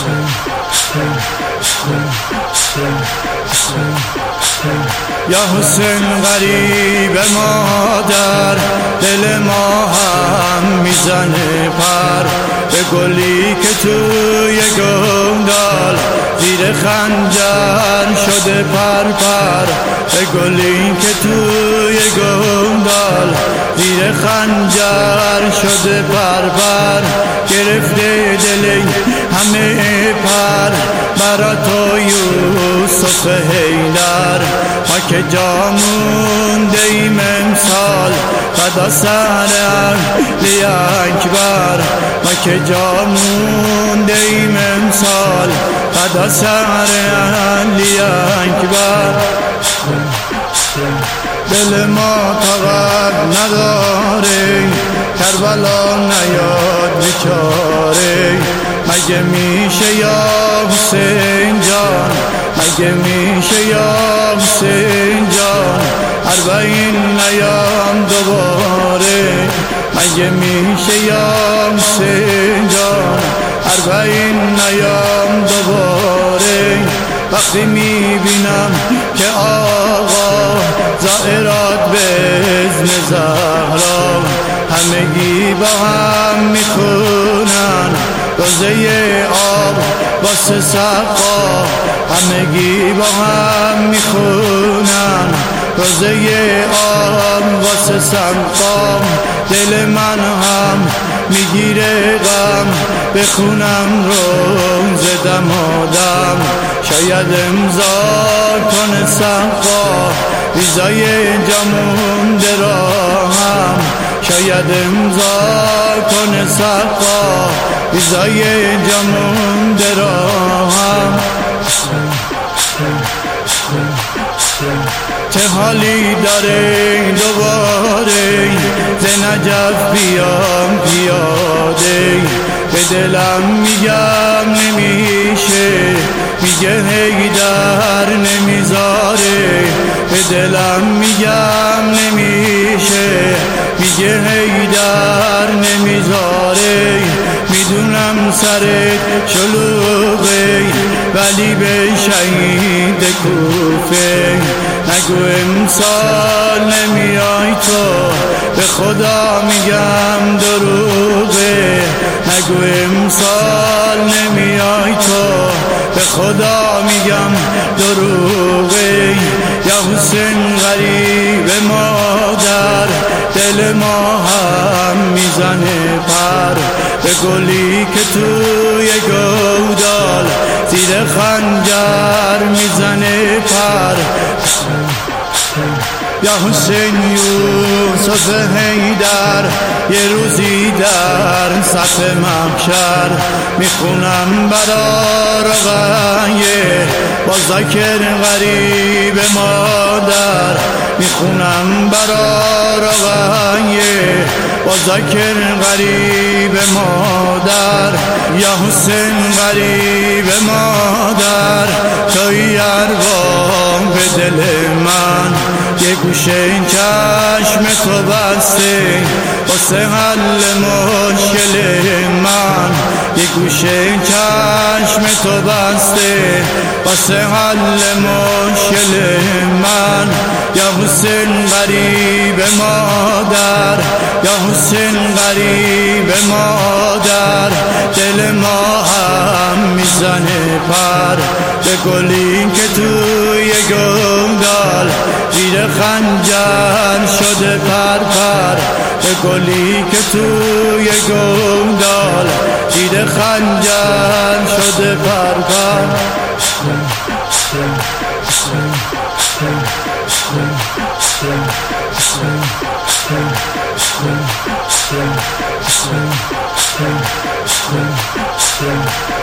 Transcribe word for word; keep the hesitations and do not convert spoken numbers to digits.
یا حسین غریب مادر، دل ما هم میزنه پر به گلی که توی گندال زیر خنجر شده پر پر، به گلی که توی گندال زیر خنجر شده پر پر، گرفته دل همه پر برا تو یوسف حیدر. ما که جا مونده ایم امسال فدا سر علی اکبر، ما که جا مونده ایم امسال فدا سر علی اکبر. دل ما طاقت نداره کربلا نیاد بیچاره، مگه میشه یا حسین جان، مگه میشه یا حسین جان اربعین نیام دوباره، مگه میشه یا حسین جان اربعین نیام دوباره. وقتی میبینم که آقا زائرات به اذن زهرا همگی با هم میخونن روزه آب واسه سقا، همگی با هم میخونن روزه آب واسه سقا. دل من هم میگیره غم بخونم روز دمادم، شاید امضا کنه سقا ویزای جامون دراهم، شاید امضا کنه سقا ویزای جامون دراهم. چه حالی داره دوباره ز نجف بیام پیاده، به دلم میگم نمیشه میگه حیدر نمیذاره، به دلم میگم نمیشه میگه حیدر نمیذاره. میدونم سرت شلوغه ولی به شهید کوفه نگو امسال نمیای تو، به خدا میگم دروغه، نگو امسال نمیای تو، به خدا میگم دروغه. یا حسین غریب مادر، دل ما هم میزنه پر به گلی که توی گودال زیر خنجر میزنه پر. یا حسین یوسف حیدر، یه روزی در صف محشر میخونم برا رقیه با ذکر غریب مادر، میخونم برا رقیه با ذکر غریب مادر. یا حسین غریب مادر، توی ارباب دل من، یه گوشه این چشم تو بسته واسه حل مشکل من، یه گوشه این چشم تو بسته واسه حل مشکل من. یا حسین غریب مادر، یا حسین غریب مادر، دل ما هم میزنه پر به گلی که توی گندال زیر خنجر شده پر پر، به گلی که توی گندال زیر خنجر شده پر پر.